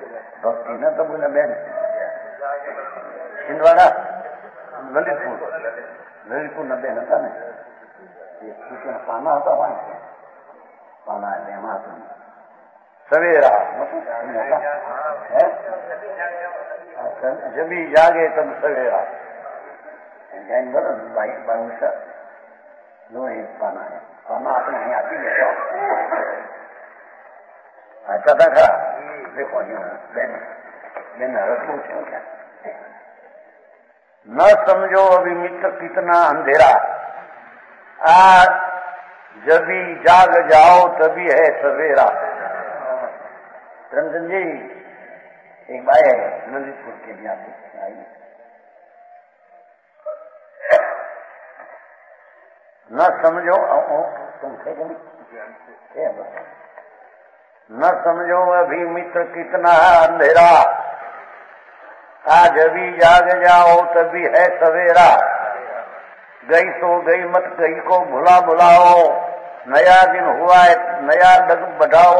ભક્તિ ન તો બોલે બેન છિંદવાડા લલિતપુર લલિતપુર નદે હતા ને એ પાના હતા પાના એટલે એમાં હતું સવેરા જબી જાગે તમ સવેરા બાવીસ નો એ પાના આપણે અહીં આપી દેતા હતા ખરા દેખો બેન રસવું છે क्या न समझो अभी मित्र कितना अंधेरा आज जबी जाग जाओ तभी है सवेरा। रंजन जी एक बार नंदीपुर के लिए आई न समझो तुम थे न समझो अभी मित्र कितना अंधेरा आज अभी जाग जाओ तभी है सवेरा। गई सो गई मत गई को भुला बुलाओ नया दिन हुआ है नया डग बढ़ाओ।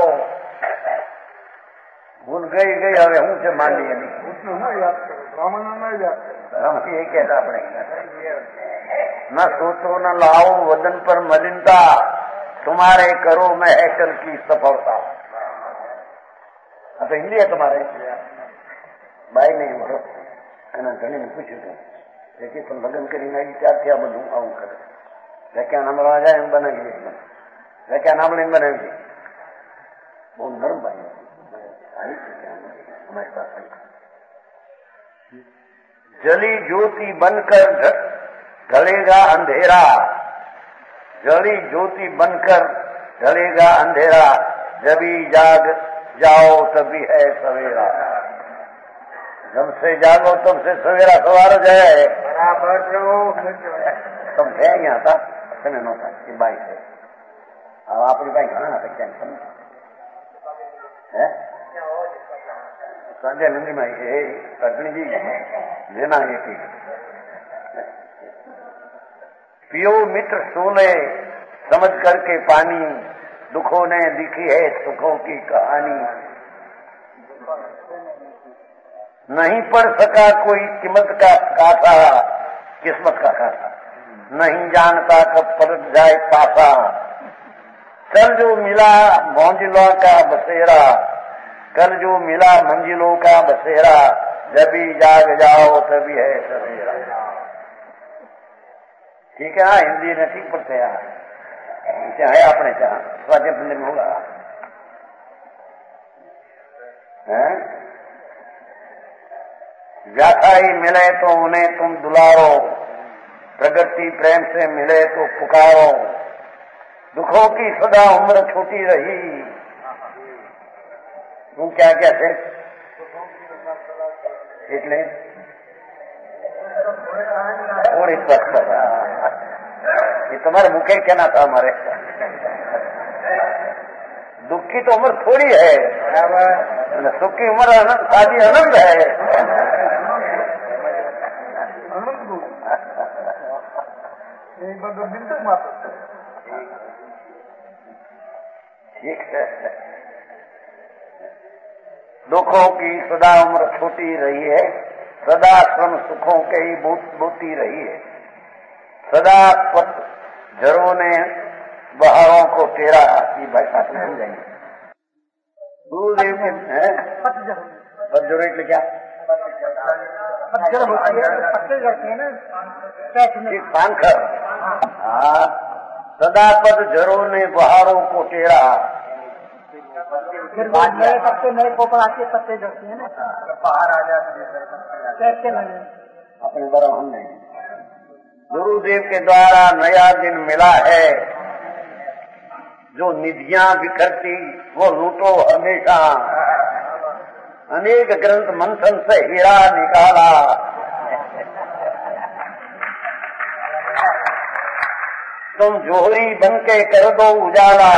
भूल गई गई हमें हूं से मान लिया नहीं याद करो ब्राह्मण न याद करो हम यही कहता अपने न सोचो न लाओ वदन पर मलिनता तुम्हारे करो में है कल की सफलता। अब हिंदी है तुम्हारे બાઈ નહીં મળો એના ધણીને પૂછ્યું હતું જેથી પણ લગ્ન કરીને આવી ત્યારથી આ બધું આવું કરે વ્યાખ્યાન સાંભળવા જાય એમ બનાવી દે વ્યાખ્યાન સાંભળીને બનાવી દે બહુ નરમ ભાઈ हमारे पास जली ज्योति बनकर ढलेगा अंधेरा जली ज्योति बनकर ढलेगा अंधेरा जभी जाग जाओ तभी है सवेरा। जब से जागो तब से सवेरा सवार जाए बराबर प्रभु तुम है यहाँ था समय नौता ये बाइक है अब अपनी बाइक घना ना सकते हैं संजय नंदी माई है कटनी जी लेना ये की पियो मित्र सोले समझ करके पानी दुखों ने लिखी है सुखों की कहानी। नहीं पढ़ सका कोई किस्मत का काथा नहीं जानता कब पलट जाए पासा। कल जो मिला मंजिलों का बसेरा कल जो मिला मंजिलों का बसेरा जब भी जाग जाओ तभी है सवेरा। ठीक है हाँ हिंदी ने ठीक पढ़ते हैं है अपने चाह स्वाध्याय मंदिर में होगा व्यासाई मिले तो उन्हें तुम दुलारो प्रगति प्रेम से मिले तो पुकारो। दुखों की सदा उम्र छोटी रही तुम क्या क्या थे એટલે थोड़ी ये तुम्हारे मुखे क्या ना था हमारे दुख की तो उम्र थोड़ी है सुख की उम्र शादी आनंद है। ठीक है दुखों की सदा उम्र छोटी रही है सदा श्रम सुखों के ही बोती रही है। सदा पत झरों ने बहारों को तेरा की भाषा समझ जाएंगे गुरुदेव के पतझड़ એટલે क्या पतझड़ होती है पत्ते करते हैं ना पानखर हाँ सदा पतझरों ने बहारों को तेरा फिर नए पत्ते नए पोपड़ आके पत्ते झड़ते हैं ना बाहर आ जाते कैसे लगे अपने द्वारा हम नहीं गुरुदेव के द्वारा नया दिन मिला है जो निधियां बिखरती वो लूटो हमेशा। अनेक ग्रंथ मंथन से हीरा निकाला तुम जोहरी बनके कर दो उजाला।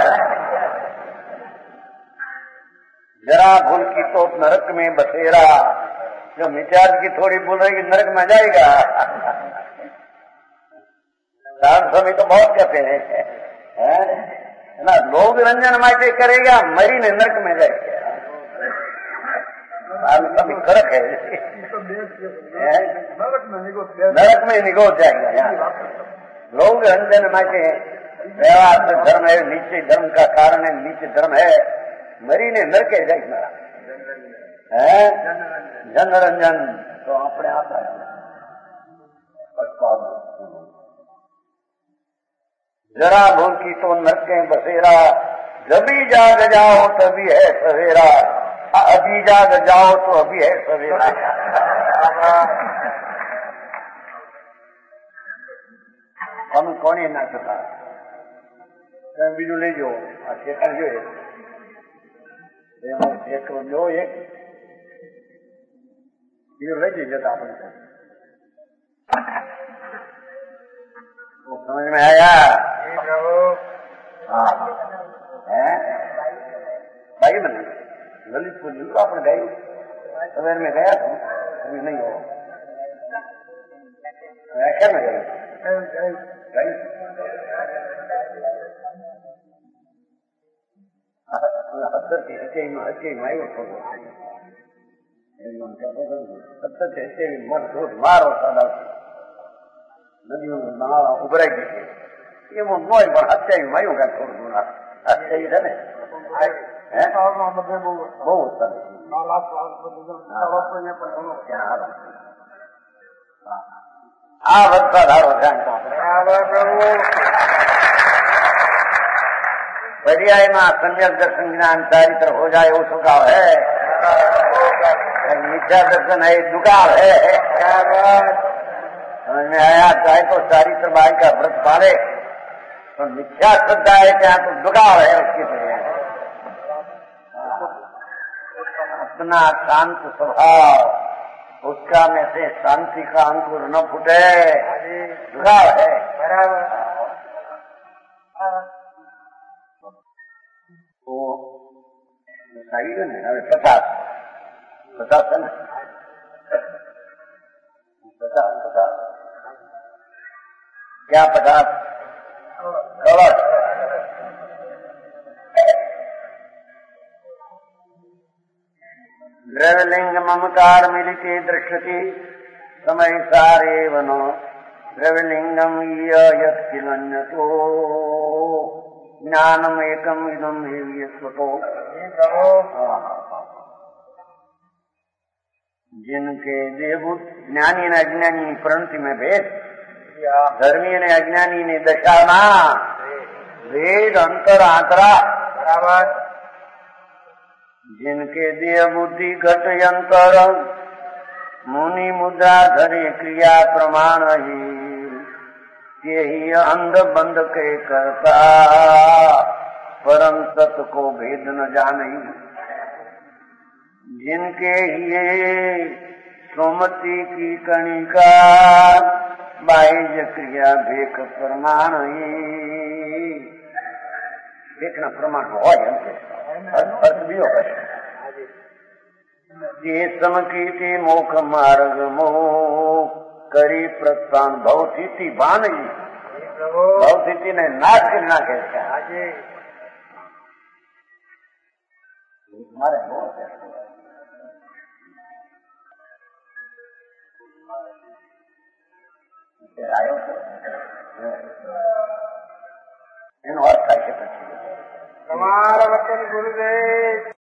जरा भूल की तो नरक में बसेरा जो मिजाज की थोड़ी भूल रहेगी नरक में जाएगा। दान स्वामी तो बहुत कहते हैं ना लोग रंजन माटे करेगा मरी ने नरक में जाएगा। कभी करक है, नरक में निगो जाएगा। यहाँ लोग अंजन माटे व्यवहार से धर्म है, नीचे धर्म का कारण है, नीचे धर्म है, मरी ने नरके जाए मारा है जनरंजन। तो अपने आप जरा भूखी तो नरके बसेरा, जभी जाग जाओ तभी है सवेरा, अभी जाग जाओ तो अभी है सवेरा। हम कोने ना सका बीजू ले जो आ शेखर जो शेखर जो एक बीजू ले जता अपने वो समझ में आया। हाँ है भाई बने ललितपुर जी को आपने गई सवेर में गया था, अभी नहीं हो क्या में गई सत्तर के हिस्से में हच्चे मायो सत्तर के हिस्से में मर धोध मार होता नदियों में नाला उभराई दी ये वो मोय पर हत्या मायो का छोड़ दूंगा हत्या ही है बहुत बच्चा धारो पर्याय में सम्यक दर्शन ज्ञान चारित्र हो जाए वो सुखाव है, मिथ्या दर्शन है दुकाव है। समझ में आया। चाहे तो चारित्र बाई का व्रत पाले तो मिथ्या श्रद्धा है क्या तो दुकाव है उसकी तो अपना शांत स्वभाव उसका में से शांति का अंकुर न फूटे दुकाव है। बराबर तो सही है ना 50 है ना 50 क्या 50 कवच द्रव्यलिंग ममकार मिलिते दृश्यते समय सारे वनो द्रव्यलिंगम यत्किलन्यतो ज्ञानम एकम इदम स्वतो। जिनके देवभूत ज्ञानी ने अज्ञानी प्रणति में भेद, धर्मी ने अज्ञानी ने दशाना भेद अंतर आंतरा बराबर। जिनके देह बुद्धि घट यंतर मुनि मुद्रा धरे क्रिया प्रमाण ही यही अंध बंद के करता परम सत्य को भेद न जाने। जिनके ये सुमति की कणिका बाह्य क्रिया भेक प्रमाण ही देखना प्रमाण हो अर्थ भी होगा। ये समकीति मोख मार्ग मोह करी प्रस्थान भवतिथि बान भवतिथि ने नाश करना कहता है। हमारे आयो इन और हमारा वचन गुरुदेव